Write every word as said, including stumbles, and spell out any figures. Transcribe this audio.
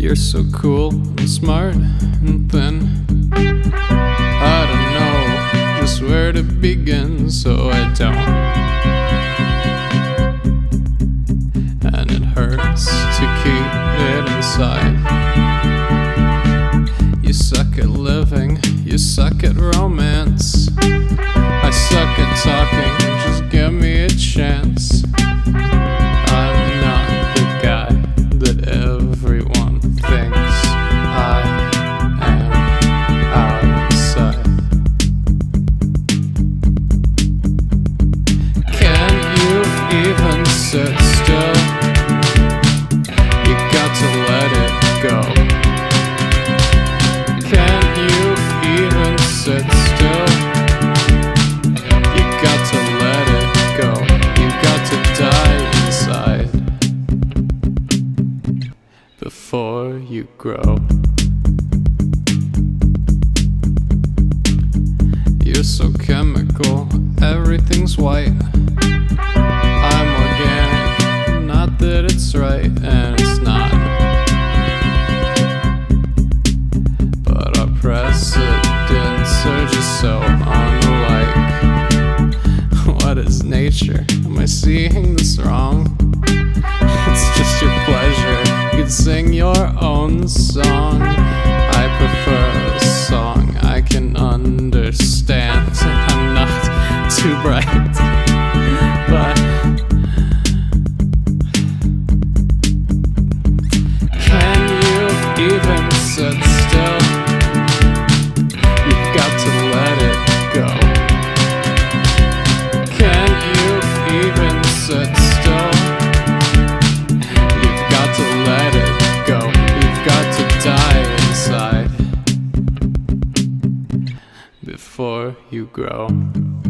You're so cool and smart and thin. I don't know just where to begin, so I don't. And it hurts to keep it inside. You suck at living, you suck at romance. I suck at talking, just give me a chance. I'm not the guy that everyone thinks I am outside. Can you even sit still? You got to let it go. Can you even sit still? You got to let it go. You got to die inside before you grow. You're so chemical, everything's white. I'm organic, not that it's right, and it's not. But our presidents are just so unlike. What is nature? Am I seeing this wrong? It's just your pleasure. You could sing your own song. I prefer a song I can understand. I'm not too bright, but can you even sit still? You've got to let it go. Can you even sit still? You've got to let it go. You've got to die inside before you grow.